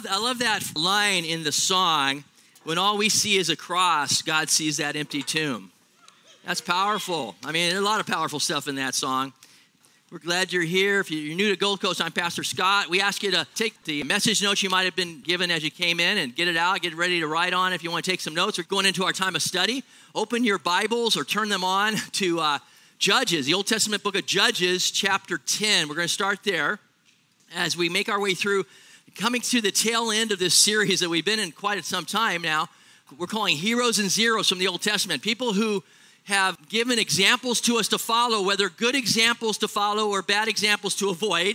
I love that line in the song, when all we see is a cross, God sees that empty tomb. That's powerful. I mean, there's a lot of powerful stuff in that song. We're glad you're here. If you're new to Gold Coast, I'm Pastor Scott. We ask you to take the message notes you might have been given as you came in and get it out, get ready to write on. If you want to take some notes, we're going into our time of study. Open your Bibles or turn them on to Judges, the Old Testament book of Judges, chapter 10. We're going to start there as we make our way through, coming to the tail end of this series that we've been in quite some time now. We're calling Heroes and Zeros from the Old Testament, people who have given examples to us to follow, whether good examples to follow or bad examples to avoid.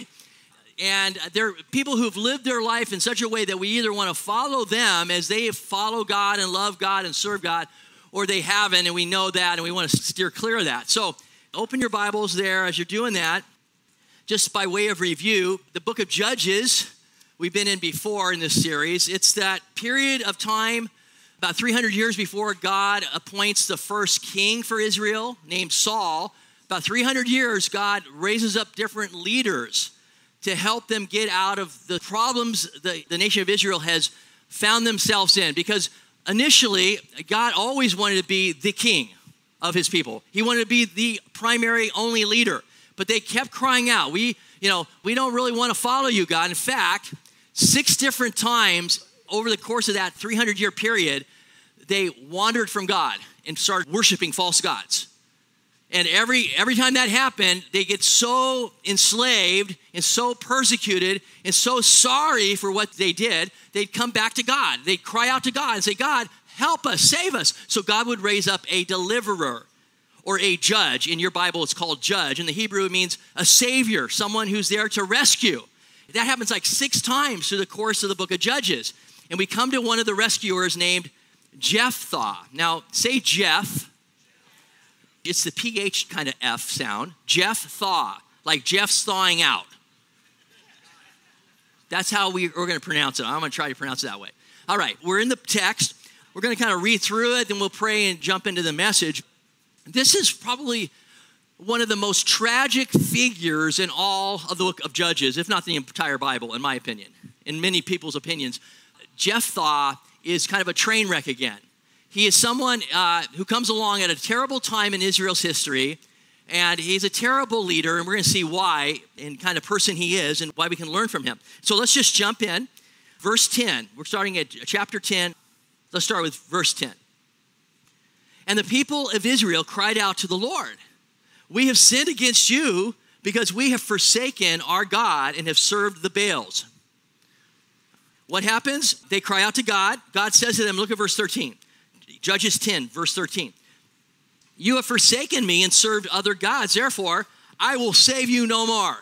And they're people who've lived their life in such a way that we either want to follow them as they follow God and love God and serve God, or they haven't, and we know that, and we want to steer clear of that. So open your Bibles there as you're doing that. Just by way of review, the book of Judges we've been in before in this series. It's that period of time about 300 years before God appoints the first king for Israel named Saul. About 300 years, God raises up different leaders to help them get out of the problems the nation of Israel has found themselves in. Because initially, God always wanted to be the king of his people. He wanted to be the primary, only leader. But they kept crying out, we don't really want to follow you, God. In fact, 6 different times over the course of that 300-year period, they wandered from God and started worshiping false gods. And every time that happened, they get so enslaved and so persecuted and so sorry for what they did, they'd come back to God. They'd cry out to God and say, God, help us, save us. So God would raise up a deliverer or a judge. In your Bible, it's called judge. In the Hebrew, it means a savior, someone who's there to rescue. That happens like 6 times through the course of the book of Judges. And we come to one of the rescuers named Jephthah. Now, say Jeff. It's the PH kind of F sound. Jephthah, like Jeff's thawing out. That's how we're going to pronounce it. I'm going to try to pronounce it that way. All right, we're in the text. We're going to kind of read through it, then we'll pray and jump into the message. This is probably one of the most tragic figures in all of the book of Judges, if not the entire Bible, in my opinion, in many people's opinions. Jephthah is kind of a train wreck again. He is someone who comes along at a terrible time in Israel's history, and he's a terrible leader, and we're going to see why and kind of person he is and why we can learn from him. So let's just jump in. Verse 10. We're starting at chapter 10. Let's start with verse 10. And the people of Israel cried out to the Lord, we have sinned against you because we have forsaken our God and have served the Baals. What happens? They cry out to God. God says to them, look at verse 13. Judges 10, verse 13. You have forsaken me and served other gods. Therefore, I will save you no more.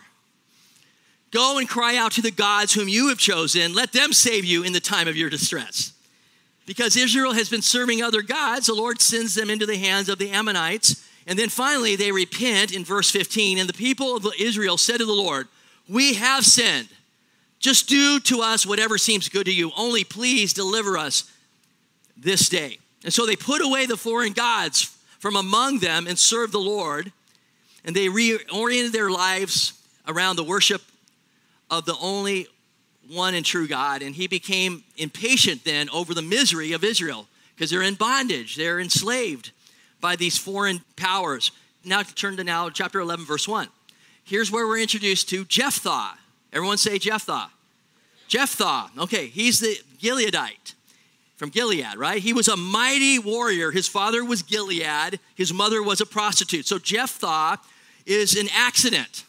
Go and cry out to the gods whom you have chosen. Let them save you in the time of your distress. Because Israel has been serving other gods, the Lord sends them into the hands of the Ammonites. And then finally, they repent in verse 15. And the people of Israel said to the Lord, we have sinned. Just do to us whatever seems good to you. Only please deliver us this day. And so they put away the foreign gods from among them and served the Lord. And they reoriented their lives around the worship of the only one and true God. And he became impatient then over the misery of Israel because they're in bondage. They're enslaved by these foreign powers. Now turn to chapter 11, verse 1. Here's where we're introduced to Jephthah. Everyone say Jephthah. Jephthah. Okay, he's the Gileadite from Gilead, right? He was a mighty warrior. His father was Gilead. His mother was a prostitute. So Jephthah is an accident,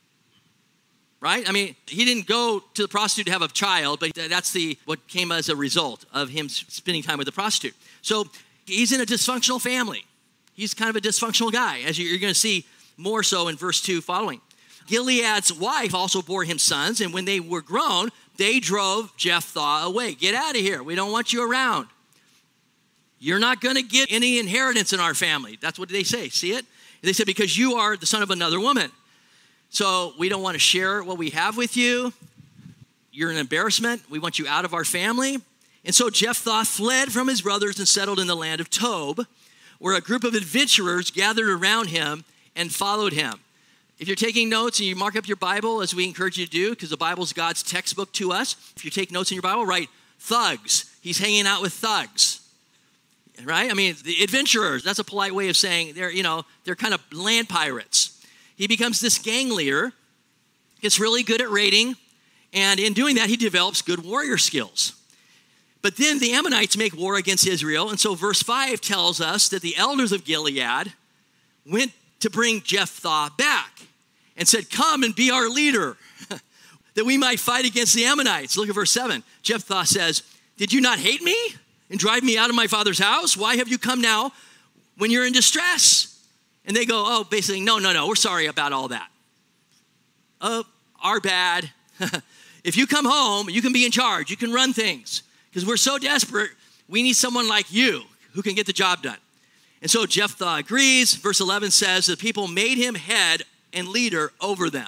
right? I mean, he didn't go to the prostitute to have a child, but that's what came as a result of him spending time with the prostitute. So he's in a dysfunctional family. He's kind of a dysfunctional guy, as you're going to see more so in verse 2 following. Gilead's wife also bore him sons, and when they were grown, they drove Jephthah away. Get out of here. We don't want you around. You're not going to get any inheritance in our family. That's what they say. See it? They said, because you are the son of another woman. So we don't want to share what we have with you. You're an embarrassment. We want you out of our family. And so Jephthah fled from his brothers and settled in the land of Tob, where a group of adventurers gathered around him and followed him. If you're taking notes and you mark up your Bible, as we encourage you to do, because the Bible is God's textbook to us, if you take notes in your Bible, write thugs. He's hanging out with thugs, right? I mean, the adventurers, that's a polite way of saying they're kind of land pirates. He becomes this gang leader, gets really good at raiding, and in doing that, he develops good warrior skills. But then the Ammonites make war against Israel, and so verse 5 tells us that the elders of Gilead went to bring Jephthah back and said, come and be our leader, that we might fight against the Ammonites. Look at verse 7. Jephthah says, did you not hate me and drive me out of my father's house? Why have you come now when you're in distress? And they go, oh, basically, no, we're sorry about all that. Oh, our bad. If you come home, you can be in charge. You can run things. Because we're so desperate, we need someone like you who can get the job done. And so Jephthah agrees. Verse 11 says, the people made him head and leader over them.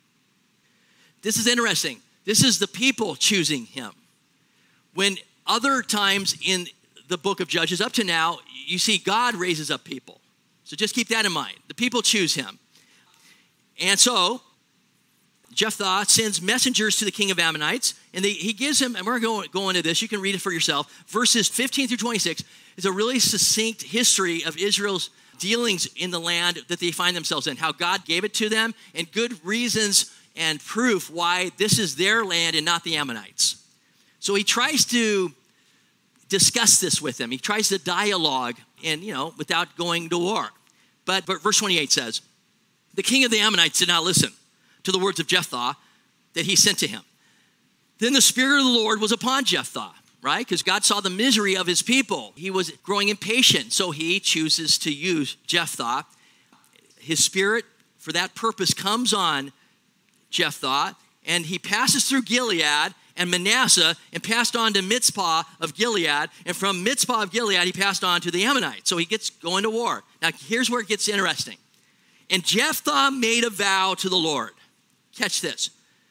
This is interesting. This is the people choosing him. When other times in the book of Judges, up to now, you see God raises up people. So just keep that in mind. The people choose him. And so Jephthah sends messengers to the king of Ammonites, and he gives him, and we're going to go into this. You can read it for yourself. Verses 15 through 26 is a really succinct history of Israel's dealings in the land that they find themselves in, how God gave it to them, and good reasons and proof why this is their land and not the Ammonites. So he tries to discuss this with them. He tries to dialogue and, without going to war. But verse 28 says, the king of the Ammonites did not listen to the words of Jephthah that he sent to him. Then the Spirit of the Lord was upon Jephthah, right? Because God saw the misery of his people. He was growing impatient, so he chooses to use Jephthah. His spirit, for that purpose, comes on Jephthah, and he passes through Gilead and Manasseh and passed on to Mizpah of Gilead. And from Mizpah of Gilead, he passed on to the Ammonites. So he gets going to war. Now, here's where it gets interesting. And Jephthah made a vow to the Lord. Catch this.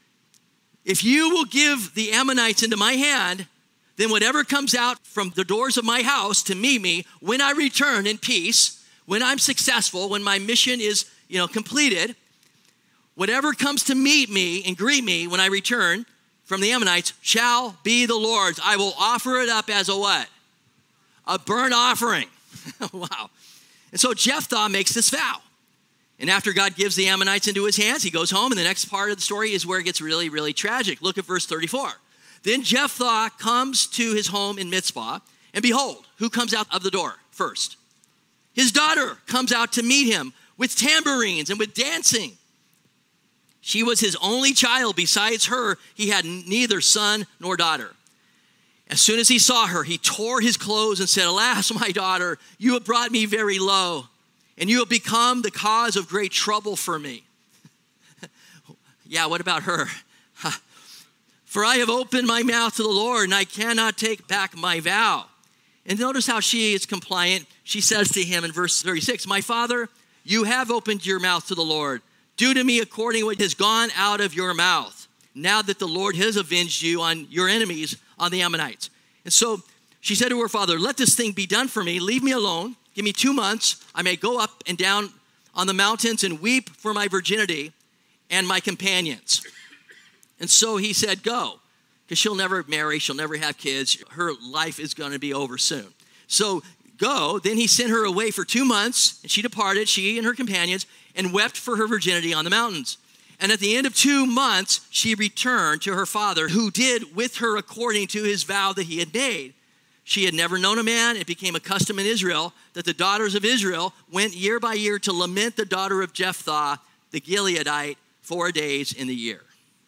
If you will give the Ammonites into my hand, then whatever comes out from the doors of my house to meet me, when I return in peace, when I'm successful, when my mission is, completed, whatever comes to meet me and greet me when I return from the Ammonites shall be the Lord's. I will offer it up as a what? A burnt offering. Wow. And so Jephthah makes this vow. And after God gives the Ammonites into his hands, he goes home, and the next part of the story is where it gets really, really tragic. Look at verse 34. Then Jephthah comes to his home in Mizpah, and behold, who comes out of the door first? His daughter comes out to meet him with tambourines and with dancing. She was his only child. Besides her, he had neither son nor daughter. As soon as he saw her, he tore his clothes and said, alas, my daughter, you have brought me very low, and you have become the cause of great trouble for me. Yeah, what about her? For I have opened my mouth to the Lord, and I cannot take back my vow. And notice how she is compliant. She says to him in verse 36, my father, you have opened your mouth to the Lord. Do to me according to what has gone out of your mouth, now that the Lord has avenged you on your enemies, on the Ammonites. And so she said to her father, let this thing be done for me. Leave me alone. Give me 2 months. I may go up and down on the mountains and weep for my virginity and my companions. And so he said, go, because she'll never marry. She'll never have kids. Her life is going to be over soon. So go. Then he sent her away for 2 months, and she departed, she and her companions, and wept for her virginity on the mountains. And at the end of 2 months, she returned to her father, who did with her according to his vow that he had made. She had never known a man. It became a custom in Israel that the daughters of Israel went year by year to lament the daughter of Jephthah, the Gileadite, 4 days in the year.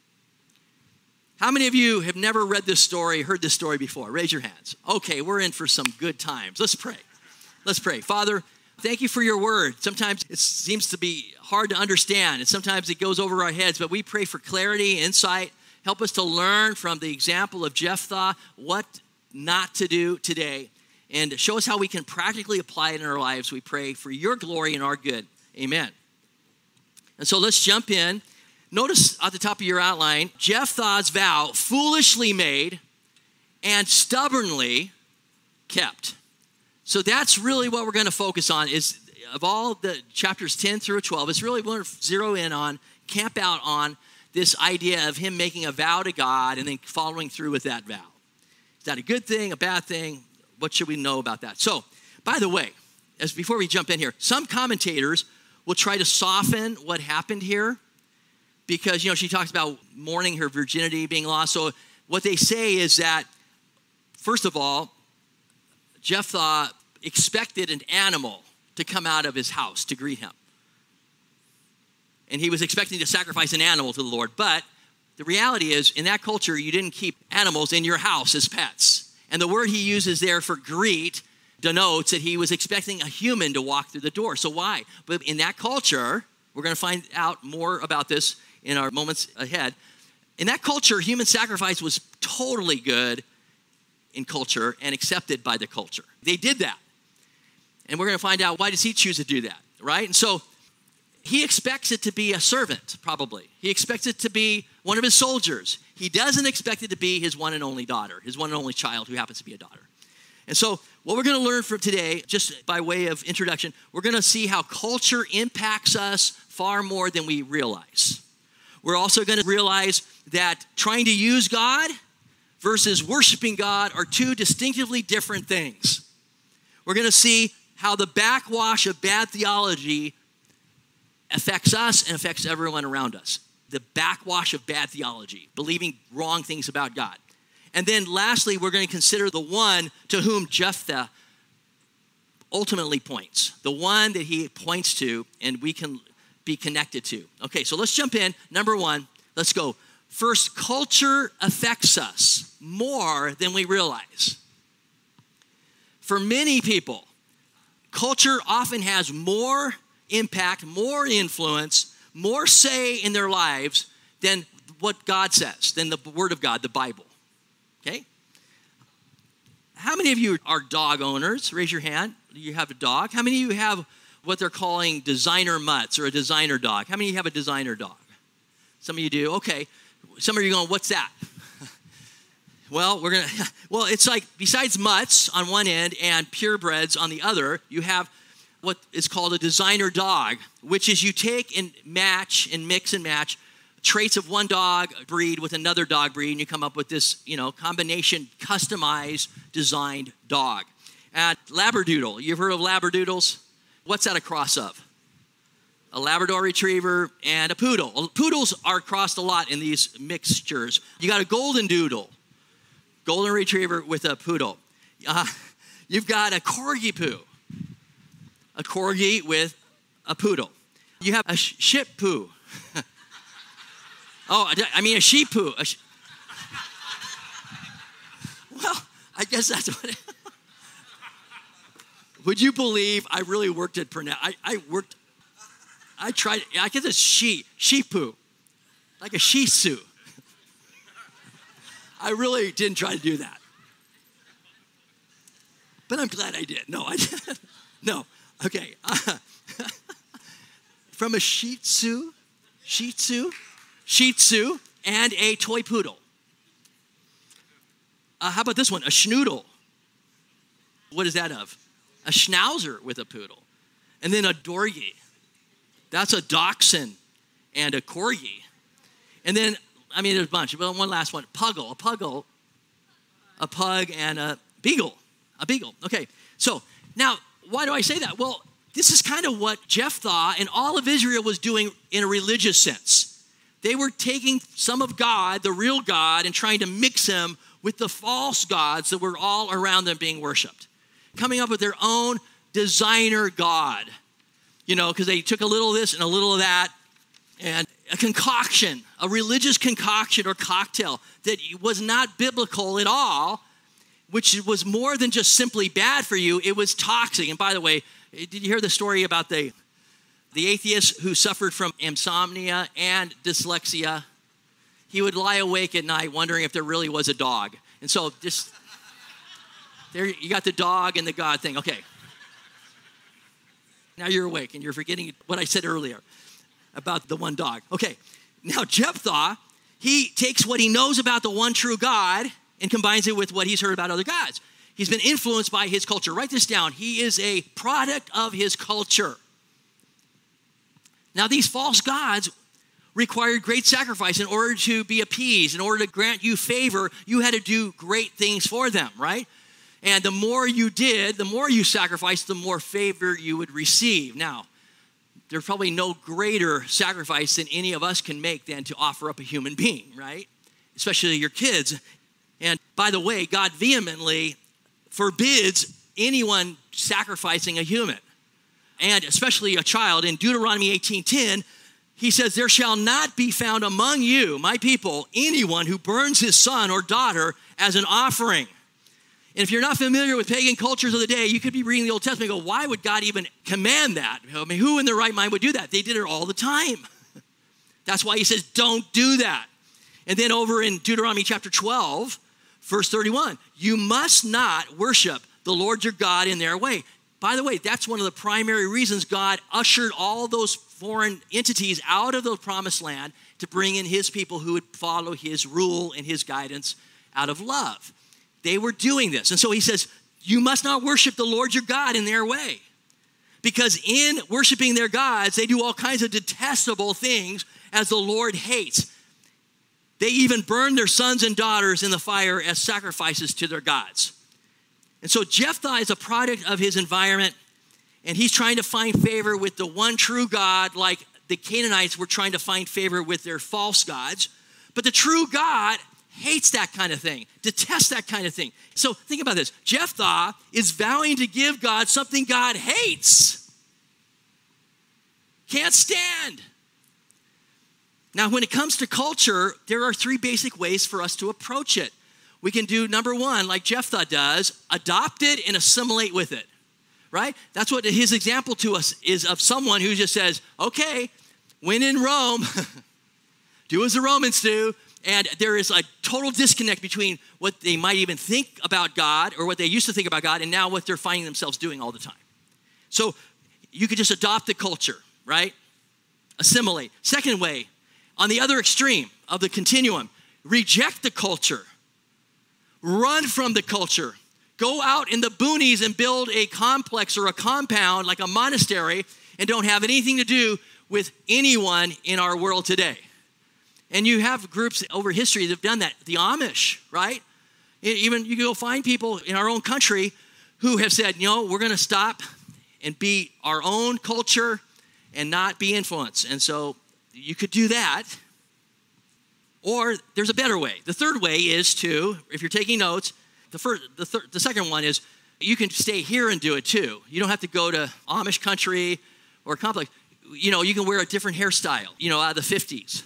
How many of you have never read this story, heard this story before? Raise your hands. Okay, we're in for some good times. Let's pray. Let's pray. Father, thank you for your word. Sometimes it seems to be hard to understand, and sometimes it goes over our heads, but we pray for clarity, insight. Help us to learn from the example of Jephthah what not to do today, and show us how we can practically apply it in our lives. We pray for your glory and our good. Amen. And so let's jump in. Notice at the top of your outline, Jephthah's vow, foolishly made and stubbornly kept. So that's really what we're going to focus on is of all the chapters 10 through 12, it's really want to zero in on, camp out on this idea of him making a vow to God and then following through with that vow. Is that a good thing, a bad thing? What should we know about that? So, by the way, before we jump in here, some commentators will try to soften what happened here because, she talks about mourning her virginity being lost. So what they say is that, first of all, Jephthah expected an animal to come out of his house to greet him. And he was expecting to sacrifice an animal to the Lord. But the reality is, in that culture, you didn't keep animals in your house as pets. And the word he uses there for greet denotes that he was expecting a human to walk through the door. So why? But in that culture, we're going to find out more about this in our moments ahead. In that culture, human sacrifice was totally good in culture and accepted by the culture. They did that. And we're going to find out, why does he choose to do that, right? And so he expects it to be a servant, probably. He expects it to be one of his soldiers. He doesn't expect it to be his one and only daughter, his one and only child who happens to be a daughter. And so what we're going to learn from today, just by way of introduction, we're going to see how culture impacts us far more than we realize. We're also going to realize that trying to use God versus worshiping God are two distinctively different things. We're going to see how the backwash of bad theology affects us and affects everyone around us. The backwash of bad theology, believing wrong things about God. And then lastly, we're going to consider the one to whom Jephthah ultimately points. The one that he points to and we can be connected to. Okay, so let's jump in. Number one, let's go. First, culture affects us more than we realize. For many people, culture often has more impact, more influence, more say in their lives than what God says, than the Word of God, the Bible. Okay? How many of you are dog owners? Raise your hand. You have a dog. How many of you have what they're calling designer mutts or a designer dog? How many of you have a designer dog? Some of you do. Okay. Some of you are going, what's that? Well, it's like besides mutts on one end and purebreds on the other, you have what is called a designer dog, which is you take and match and mix and match traits of one dog breed with another dog breed, and you come up with this, combination, customized, designed dog. And Labradoodle, you've heard of Labradoodles? What's that a cross of? A Labrador Retriever and a Poodle. Poodles are crossed a lot in these mixtures. You got a Golden Doodle, Golden Retriever with a Poodle. You've got a Corgi Poo, a Corgi with a Poodle. You have a Shih Poo. A Shih Poo. Well, I guess that's what it is. Would you believe I really worked at I tried, I get this Shih Poo, like a Shih Tzu. I really didn't try to do that. But I'm glad I did. No, I didn't. No, okay. From a Shih Tzu, and a toy poodle. How about this one? A schnoodle. What is that of? A schnauzer with a poodle. And then a dorgie. That's a dachshund and a corgi. And then, there's a bunch. But one last one. Puggle. A pug and a beagle. A beagle. Okay. So now, why do I say that? Well, this is kind of what Jephthah and all of Israel was doing in a religious sense. They were taking some of God, the real God, and trying to mix him with the false gods that were all around them being worshiped. Coming up with their own designer God. Because they took a little of this and a little of that. And a concoction, a religious concoction or cocktail that was not biblical at all, which was more than just simply bad for you. It was toxic. And by the way, did you hear the story about the atheist who suffered from insomnia and dyslexia? He would lie awake at night wondering if there really was a dog. And so there you got the dog and the God thing. Okay. Now you're awake and you're forgetting what I said earlier about the one dog. Okay. Now Jephthah, he takes what he knows about the one true God and combines it with what he's heard about other gods. He's been influenced by his culture. Write this down. He is a product of his culture. Now, these false gods required great sacrifice in order to be appeased. In order to grant you favor, you had to do great things for them, right? And the more you did, the more you sacrificed, the more favor you would receive. Now, there's probably no greater sacrifice than any of us can make than to offer up a human being, right? Especially your kids. And by the way, God vehemently forbids anyone sacrificing a human, and especially a child. In Deuteronomy 18:10, he says, there shall not be found among you, my people, anyone who burns his son or daughter as an offering. And if you're not familiar with pagan cultures of the day, you could be reading the Old Testament and go, why would God even command that? I mean, who in their right mind would do that? They did it all the time. That's why he says, don't do that. And then over in Deuteronomy chapter 12, verse 31, you must not worship the Lord your God in their way. By the way, that's one of the primary reasons God ushered all those foreign entities out of the promised land to bring in his people who would follow his rule and his guidance out of love. They were doing this. And so he says, you must not worship the Lord your God in their way. Because in worshiping their gods, they do all kinds of detestable things as the Lord hates. They even burn their sons and daughters in the fire as sacrifices to their gods. And so Jephthah is a product of his environment, and he's trying to find favor with the one true God, like the Canaanites were trying to find favor with their false gods. But the true God hates that kind of thing, detests that kind of thing. So think about this. Jephthah is vowing to give God something God hates. Can't stand. Now, when it comes to culture, there are three basic ways for us to approach it. We can do number one, like Jephthah does, adopt it and assimilate with it, right? That's what his example to us is, of someone who just says, okay, when in Rome, do as the Romans do. And there is a total disconnect between what they might even think about God, or what they used to think about God, and now what they're finding themselves doing all the time. So you could just adopt the culture, right? Assimilate. Second way, on the other extreme of the continuum, reject the culture. Run from the culture. Go out in the boonies and build a complex or a compound like a monastery, and don't have anything to do with anyone in our world today. And you have groups over history that have done that. The Amish, right? Even you can go find people in our own country who have said, we're going to stop and be our own culture and not be influenced. And so you could do that. Or there's a better way. The third way is to, if you're taking notes, the second one is you can stay here and do it too. You don't have to go to Amish country or complex. You can wear a different hairstyle, out of the 50s.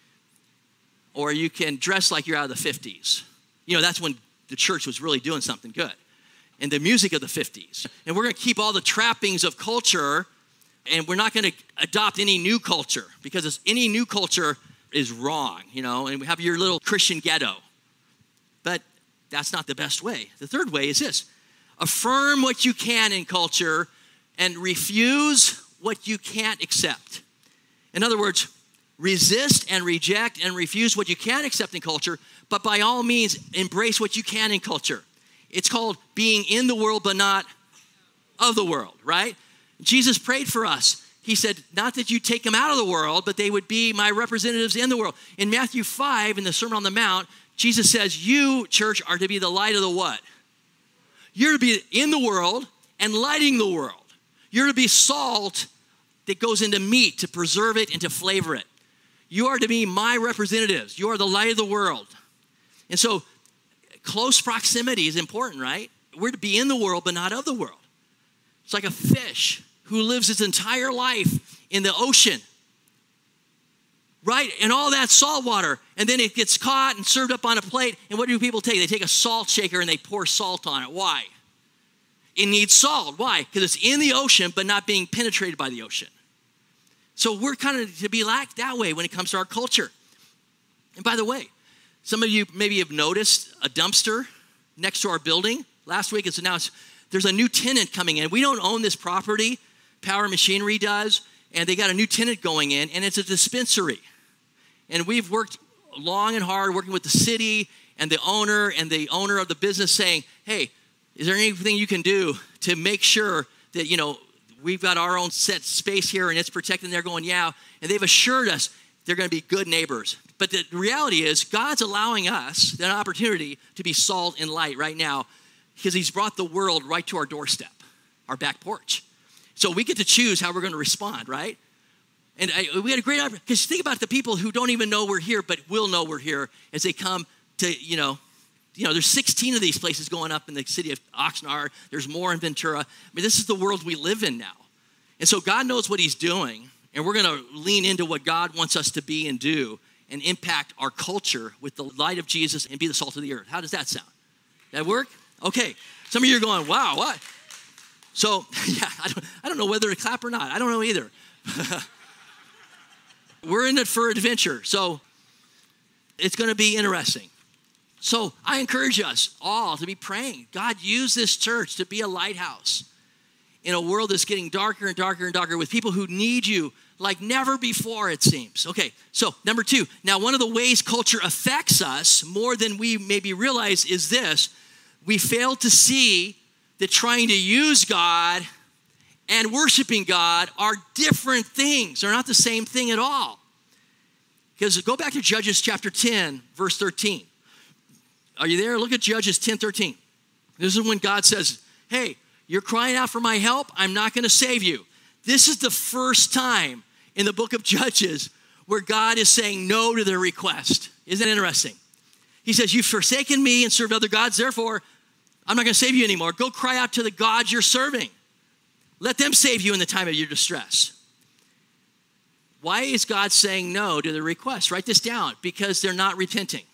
Or you can dress like you're out of the 50s. That's when the church was really doing something good. And the music of the 50s. And we're going to keep all the trappings of culture, and we're not going to adopt any new culture, because any new culture is wrong, and we have your little Christian ghetto. But that's not the best way. The third way is this. Affirm what you can in culture and refuse what you can't accept. In other words, resist and reject and refuse what you can accept in culture, but by all means, embrace what you can in culture. It's called being in the world, but not of the world, right? Jesus prayed for us. He said, not that you take them out of the world, but they would be my representatives in the world. In Matthew 5, in the Sermon on the Mount, Jesus says, you, church, are to be the light of the what? You're to be in the world and lighting the world. You're to be salt that goes into meat to preserve it and to flavor it. You are to be my representatives. You are the light of the world. And so close proximity is important, right? We're to be in the world, but not of the world. It's like a fish who lives its entire life in the ocean, right? And all that salt water. And then it gets caught and served up on a plate. And what do people take? They take a salt shaker and they pour salt on it. Why? It needs salt. Why? Because it's in the ocean, but not being penetrated by the ocean. So we're kind of to be like that way when it comes to our culture. And by the way, some of you maybe have noticed a dumpster next to our building. Last week it's announced there's a new tenant coming in. We don't own this property. Power Machinery does. And they got a new tenant going in, and it's a dispensary. And we've worked long and hard working with the city and the owner of the business saying, hey, Is there anything you can do to make sure that, we've got our own set space here and it's protected and they're going, yeah, and they've assured us they're going to be good neighbors. But the reality is God's allowing us an opportunity to be salt and light right now because he's brought the world right to our doorstep, our back porch. So we get to choose how we're going to respond, right? And we had a great opportunity, because think about the people who don't even know we're here, but will know we're here as they come to, there's 16 of these places going up in the city of Oxnard. There's more in Ventura. I mean, this is the world we live in now. And so God knows what he's doing, and we're going to lean into what God wants us to be and do and impact our culture with the light of Jesus and be the salt of the earth. How does that sound? That work? Okay. Some of you are going, wow, what? So, yeah, I don't know whether to clap or not. I don't know either. We're in it for adventure, so it's going to be interesting. So I encourage us all to be praying. God, use this church to be a lighthouse in a world that's getting darker and darker and darker with people who need you like never before, it seems. Okay, so number 2. Now, one of the ways culture affects us more than we maybe realize is this. We fail to see that trying to use God and worshiping God are different things. They're not the same thing at all. Because go back to Judges chapter 10, verse 13. Are you there? Look at Judges 10:13. This is when God says, hey, you're crying out for my help. I'm not going to save you. This is the first time in the book of Judges where God is saying no to their request. Isn't that interesting? He says, you've forsaken me and served other gods. Therefore, I'm not going to save you anymore. Go cry out to the gods you're serving. Let them save you in the time of your distress. Why is God saying no to the request? Write this down. Because they're not repenting.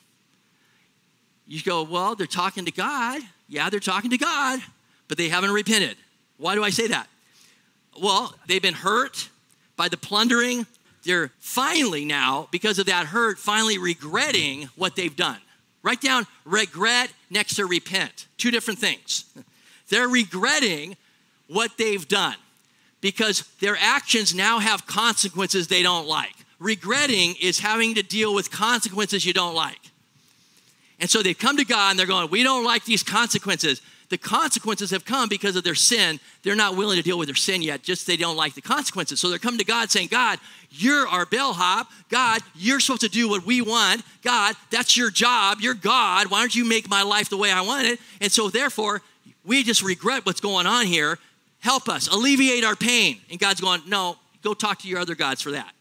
You go, well, they're talking to God. Yeah, they're talking to God, but they haven't repented. Why do I say that? Well, they've been hurt by the plundering. They're finally now, because of that hurt, finally regretting what they've done. Write down regret next to repent. 2 different things. They're regretting what they've done because their actions now have consequences they don't like. Regretting is having to deal with consequences you don't like. And so they've come to God and they're going, we don't like these consequences. The consequences have come because of their sin. They're not willing to deal with their sin yet, just they don't like the consequences. So they're coming to God saying, God, you're our bellhop. God, you're supposed to do what we want. God, that's your job. You're God. Why don't you make my life the way I want it? And so therefore, we just regret what's going on here. Help us. Alleviate our pain. And God's going, no, go talk to your other gods for that.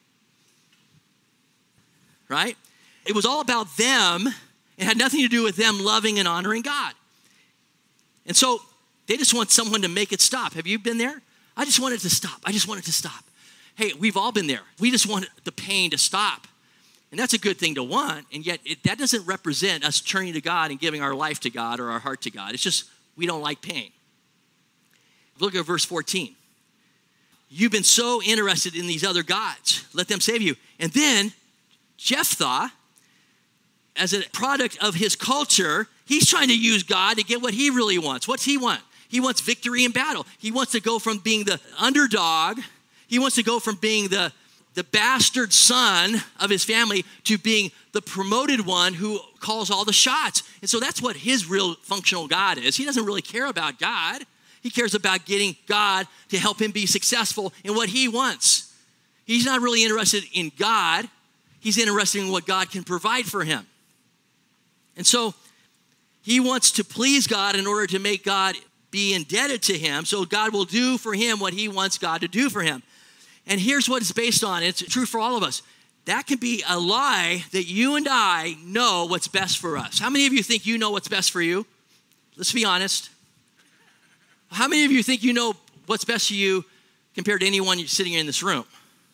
Right? It was all about them. It had nothing to do with them loving and honoring God. And so they just want someone to make it stop. Have you been there? I just want it to stop. I just want it to stop. Hey, we've all been there. We just want the pain to stop. And that's a good thing to want. And yet that doesn't represent us turning to God and giving our life to God or our heart to God. It's just we don't like pain. Look at verse 14. You've been so interested in these other gods. Let them save you. And then Jephthah, as a product of his culture, he's trying to use God to get what he really wants. What's he want? He wants victory in battle. He wants to go from being the underdog. He wants to go from being the bastard son of his family to being the promoted one who calls all the shots. And so that's what his real functional God is. He doesn't really care about God. He cares about getting God to help him be successful in what he wants. He's not really interested in God. He's interested in what God can provide for him. And so he wants to please God in order to make God be indebted to him, so God will do for him what he wants God to do for him. And here's what it's based on. It's true for all of us. That can be a lie that you and I know what's best for us. How many of you think you know what's best for you? Let's be honest. How many of you think you know what's best for you compared to anyone sitting in this room?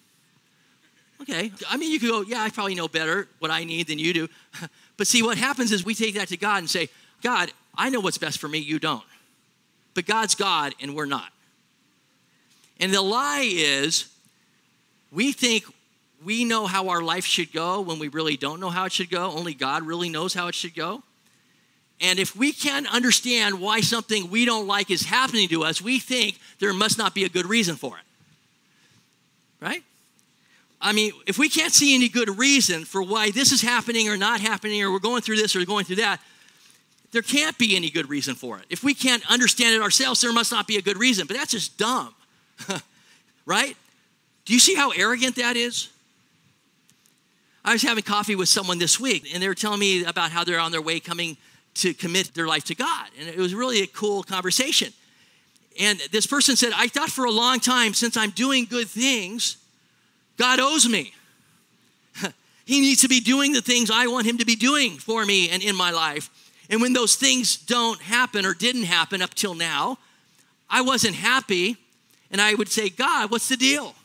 Okay. I mean, you could go, yeah, I probably know better what I need than you do. But see, what happens is we take that to God and say, God, I know what's best for me, you don't. But God's God and we're not. And the lie is we think we know how our life should go when we really don't know how it should go. Only God really knows how it should go. And if we can't understand why something we don't like is happening to us, we think there must not be a good reason for it. Right? I mean, if we can't see any good reason for why this is happening or not happening, or we're going through this or going through that, there can't be any good reason for it. If we can't understand it ourselves, there must not be a good reason. But that's just dumb, right? Do you see how arrogant that is? I was having coffee with someone this week, and they were telling me about how they're on their way coming to commit their life to God. And it was really a cool conversation. And this person said, I thought for a long time, since I'm doing good things, God owes me. He needs to be doing the things I want him to be doing for me and in my life. And when those things don't happen or didn't happen up till now, I wasn't happy. And I would say, God, what's the deal?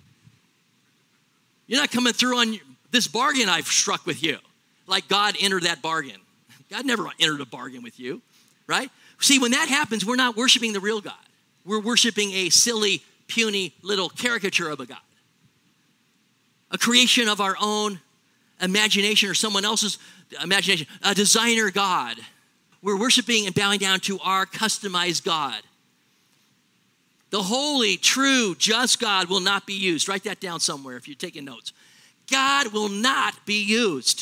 You're not coming through on this bargain I've struck with you. Like God entered that bargain. God never entered a bargain with you, right? See, when that happens, we're not worshiping the real God. We're worshiping a silly, puny little caricature of a God. A creation of our own imagination or someone else's imagination. A designer God. We're worshiping and bowing down to our customized God. The holy, true, just God will not be used. Write that down somewhere if you're taking notes. God will not be used.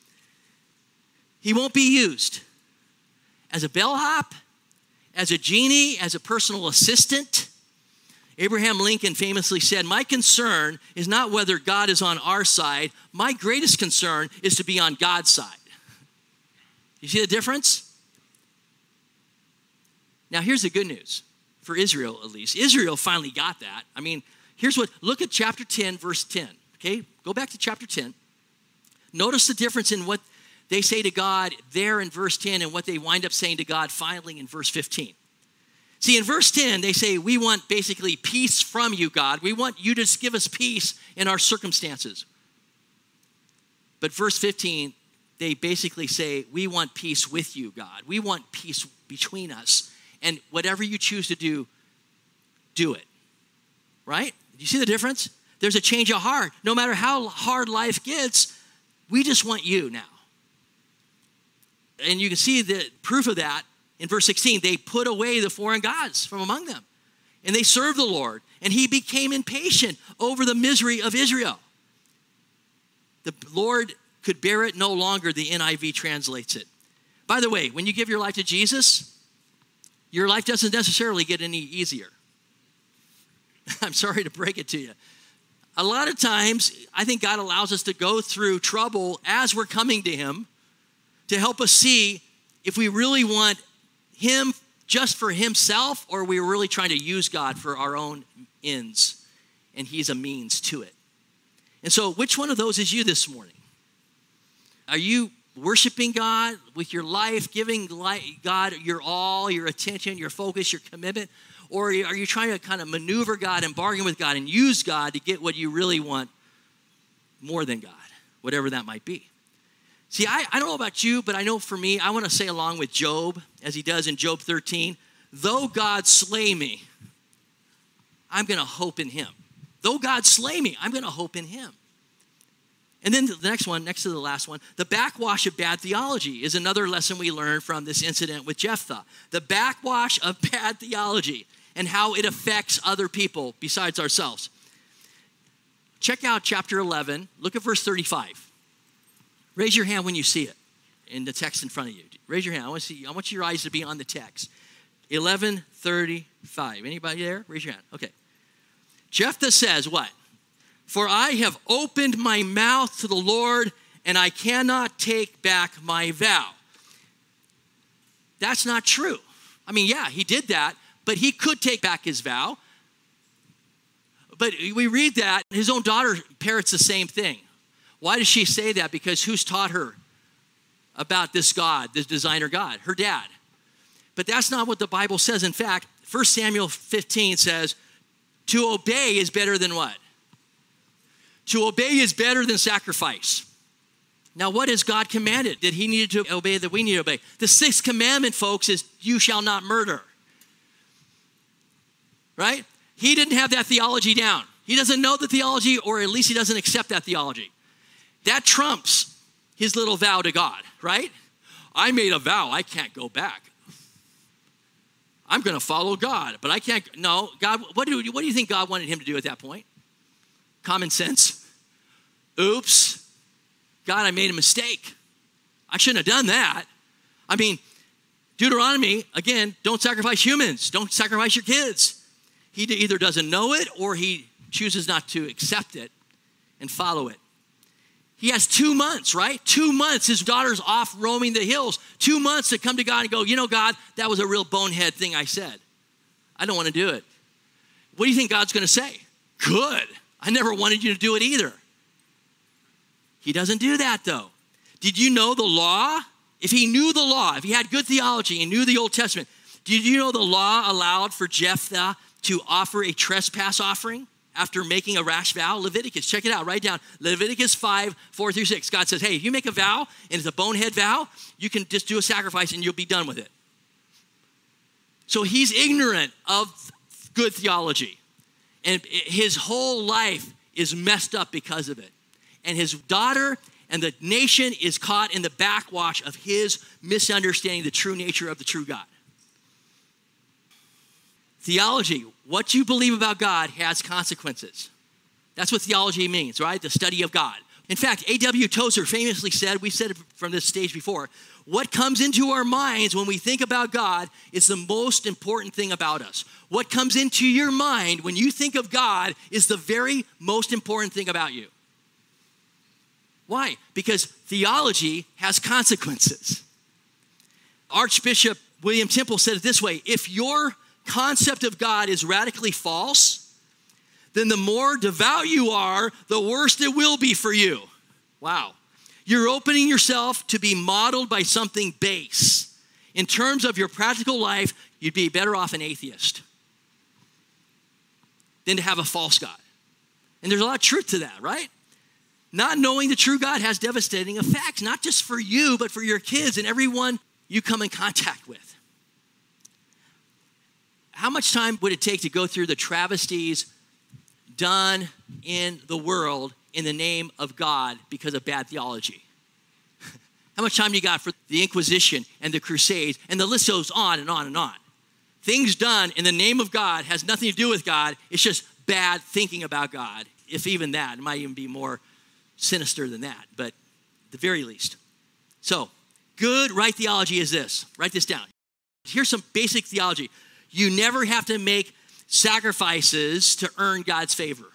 He won't be used as a bellhop, as a genie, as a personal assistant. Abraham Lincoln famously said, my concern is not whether God is on our side. My greatest concern is to be on God's side. You see the difference? Now, here's the good news, for Israel at least. Israel finally got that. I mean, look at chapter 10, verse 10. Okay, go back to chapter 10. Notice the difference in what they say to God there in verse 10 and what they wind up saying to God finally in verse 15. See, in verse 10, they say, we want basically peace from you, God. We want you to just give us peace in our circumstances. But verse 15, they basically say, we want peace with you, God. We want peace between us. And whatever you choose to do, do it. Right? Do you see the difference? There's a change of heart. No matter how hard life gets, we just want you now. And you can see the proof of that in verse 16. They put away the foreign gods from among them. And they served the Lord. And he became impatient over the misery of Israel. The Lord could bear it no longer, the NIV translates it. By the way, when you give your life to Jesus, your life doesn't necessarily get any easier. I'm sorry to break it to you. A lot of times, I think God allows us to go through trouble as we're coming to him to help us see if we really want him just for himself or we're really trying to use God for our own ends and he's a means to it. And so which one of those is you this morning? Are you worshiping God with your life, giving God your all, your attention, your focus, your commitment? Or are you trying to kind of maneuver God and bargain with God and use God to get what you really want more than God, whatever that might be? See, I don't know about you, but I know for me, I want to say along with Job, as he does in Job 13, though God slay me, I'm going to hope in him. Though God slay me, I'm going to hope in him. And then the next one, next to the last one, the backwash of bad theology is another lesson we learn from this incident with Jephthah. The backwash of bad theology and how it affects other people besides ourselves. Check out chapter 11. Look at verse 35. Raise your hand when you see it in the text in front of you. Raise your hand. I want your eyes to be on the text. 11:35. Anybody there? Raise your hand. Okay. Jephthah says what? For I have opened my mouth to the Lord, and I cannot take back my vow. That's not true. I mean, yeah, he did that, but he could take back his vow. But we read that, his own daughter parrots the same thing. Why does she say that? Because who's taught her about this God, this designer God? Her dad. But that's not what the Bible says. In fact, 1 Samuel 15 says, to obey is better than what? To obey is better than sacrifice. Now, what has God commanded that he needed to obey, that we need to obey? The sixth commandment, folks, is you shall not murder. Right? He didn't have that theology down. He doesn't know the theology, or at least he doesn't accept that theology. That trumps his little vow to God, right? I made a vow, I can't go back. I'm going to follow God, but I can't. No, God, what do you think God wanted him to do at that point? Common sense. Oops. God, I made a mistake. I shouldn't have done that. I mean, Deuteronomy, again, don't sacrifice humans. Don't sacrifice your kids. He either doesn't know it or he chooses not to accept it and follow it. He has 2 months, right? 2 months, his daughter's off roaming the hills. 2 months to come to God and go, God, that was a real bonehead thing I said. I don't want to do it. What do you think God's going to say? Good. I never wanted you to do it either. He doesn't do that, though. Did you know the law? If he knew the law, if he had good theology and knew the Old Testament, did you know the law allowed for Jephthah to offer a trespass offering after making a rash vow? Leviticus, check it out, write down. Leviticus 5, 4-6. God says, hey, if you make a vow and it's a bonehead vow, you can just do a sacrifice and you'll be done with it. So he's ignorant of good theology. And his whole life is messed up because of it. And his daughter and the nation is caught in the backwash of his misunderstanding the true nature of the true God. Theology, what you believe about God has consequences. That's what theology means, right? The study of God. In fact, A.W. Tozer famously said, we've said it from this stage before, what comes into our minds when we think about God is the most important thing about us. What comes into your mind when you think of God is the very most important thing about you. Why? Because theology has consequences. Archbishop William Temple said it this way, if your concept of God is radically false, then the more devout you are, the worse it will be for you. Wow. You're opening yourself to be modeled by something base. In terms of your practical life, you'd be better off an atheist than to have a false God. And there's a lot of truth to that, right? Not knowing the true God has devastating effects, not just for you, but for your kids and everyone you come in contact with. How much time would it take to go through the travesties done in the world in the name of God because of bad theology? How much time do you got for the Inquisition and the Crusades? And the list goes on and on and on. Things done in the name of God has nothing to do with God. It's just bad thinking about God. If even that, it might even be more sinister than that, but at the very least. So, good, right theology is this. Write this down. Here's some basic theology. You never have to make sacrifices to earn God's favor.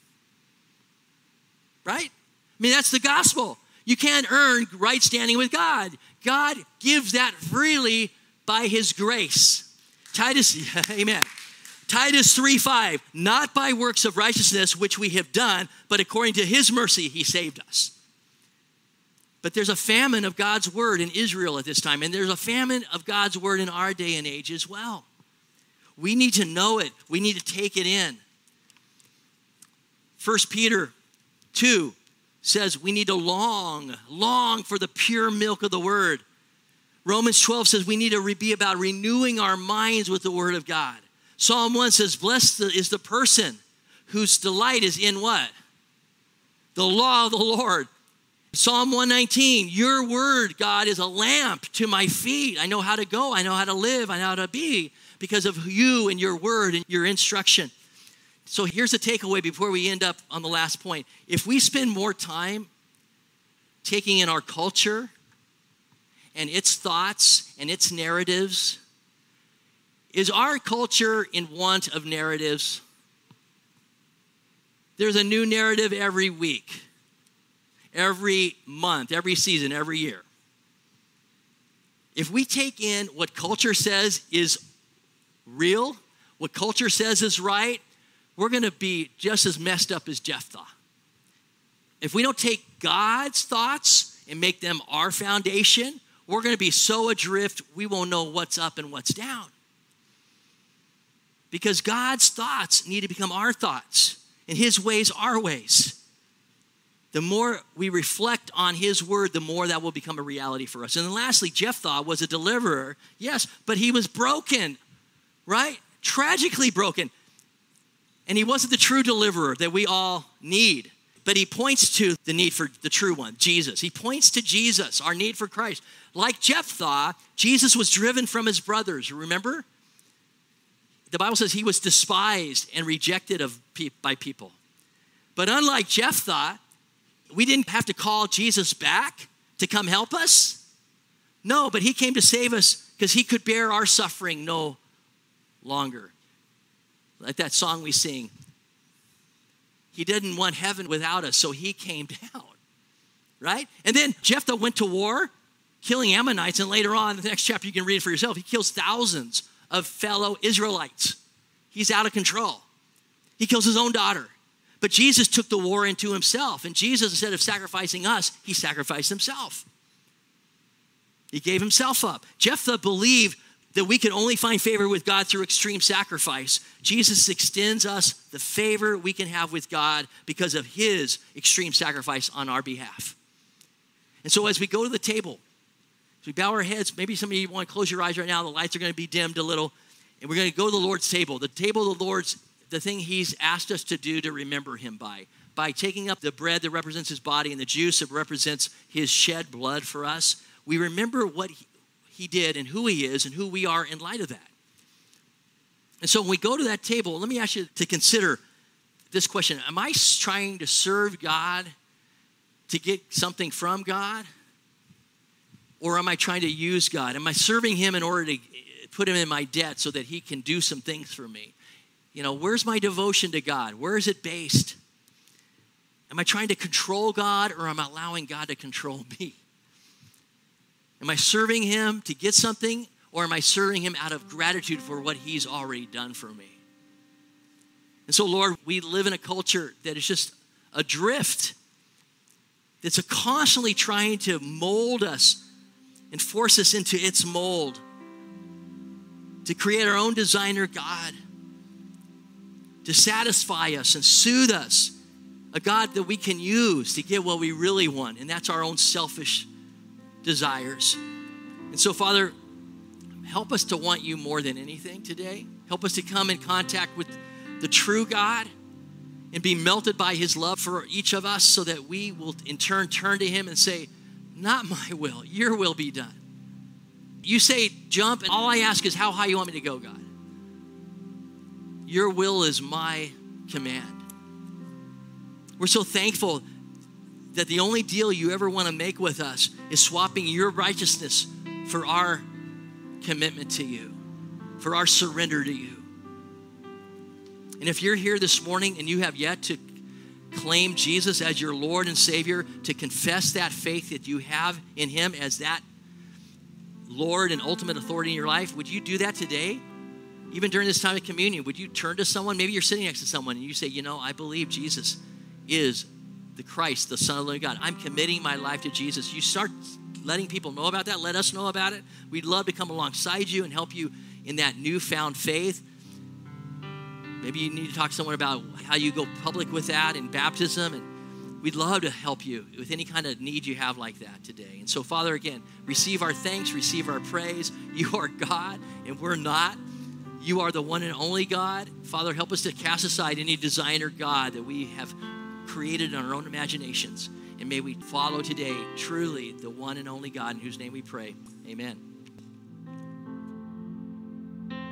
Right? I mean, that's the gospel. You can't earn right standing with God. God gives that freely by his grace. Titus, amen. Titus 3:5, not by works of righteousness which we have done, but according to his mercy he saved us. But there's a famine of God's word in Israel at this time, and there's a famine of God's word in our day and age as well. We need to know it. We need to take it in. 1 Peter 2 says we need to long for the pure milk of the word. Romans 12 says we need to be about renewing our minds with the word of God. Psalm 1 says, blessed is the person whose delight is in what? The law of the Lord. Psalm 119, your word, God, is a lamp to my feet. I know how to go. I know how to live. I know how to be because of you and your word and your instruction. So here's the takeaway before we end up on the last point. If we spend more time taking in our culture and its thoughts and its narratives, is our culture in want of narratives? There's a new narrative every week, every month, every season, every year. If we take in what culture says is real, what culture says is right, we're going to be just as messed up as Jephthah. If we don't take God's thoughts and make them our foundation, we're going to be so adrift, we won't know what's up and what's down. Because God's thoughts need to become our thoughts, and his ways our ways. The more we reflect on his word, the more that will become a reality for us. And then lastly, Jephthah was a deliverer, yes, but he was broken, right? Tragically broken. And he wasn't the true deliverer that we all need. But he points to the need for the true one, Jesus. He points to Jesus, our need for Christ. Like Jephthah, Jesus was driven from his brothers, remember? The Bible says he was despised and rejected by people. But unlike Jephthah, we didn't have to call Jesus back to come help us. No, but he came to save us because he could bear our suffering no longer. Like that song we sing, he didn't want heaven without us, so he came down, right? And then Jephthah went to war, killing Ammonites, and later on, in the next chapter, you can read it for yourself, he kills thousands of fellow Israelites. He's out of control. He kills his own daughter. But Jesus took the war into himself, and Jesus, instead of sacrificing us, he sacrificed himself. He gave himself up. Jephthah believed that we can only find favor with God through extreme sacrifice. Jesus extends us the favor we can have with God because of his extreme sacrifice on our behalf. And so as we go to the table, as we bow our heads, maybe some of you want to close your eyes right now. The lights are going to be dimmed a little. And we're going to go to the Lord's table. The table of the Lord's, the thing he's asked us to do to remember him by taking up the bread that represents his body and the juice that represents his shed blood for us. We remember what he did and who he is and who we are in light of that. And so when we go to that table, let me ask you to consider this question. Am I trying to serve God to get something from God? Or am I trying to use God? Am I serving him in order to put him in my debt so that he can do some things for me? You know, where's my devotion to God? Where is it based? Am I trying to control God, or am I allowing God to control me? Am I serving him to get something, or am I serving him out of gratitude for what he's already done for me? And so, Lord, we live in a culture that is just adrift. That's constantly trying to mold us and force us into its mold, to create our own designer God, to satisfy us and soothe us, a God that we can use to get what we really want, and that's our own selfish desires. And so, Father, help us to want you more than anything today. Help us to come in contact with the true God and be melted by his love for each of us, so that we will in turn turn to him and say, not my will, your will be done. You say jump, and all I ask is how high you want me to go, God. Your will is my command. We're so thankful that the only deal you ever want to make with us is swapping your righteousness for our commitment to you, for our surrender to you. And if you're here this morning and you have yet to claim Jesus as your Lord and Savior, to confess that faith that you have in him as that Lord and ultimate authority in your life, would you do that today? Even during this time of communion, would you turn to someone? Maybe you're sitting next to someone and you say, you know, I believe Jesus is the Christ, the Son of the living God. I'm committing my life to Jesus. You start letting people know about that. Let us know about it. We'd love to come alongside you and help you in that newfound faith. Maybe you need to talk to someone about how you go public with that in baptism, and we'd love to help you with any kind of need you have like that today. And so, Father, again, receive our thanks, receive our praise. You are God, and we're not. You are the one and only God. Father, help us to cast aside any designer God that we have created in our own imaginations. And may we follow today truly the one and only God in whose name we pray. Amen.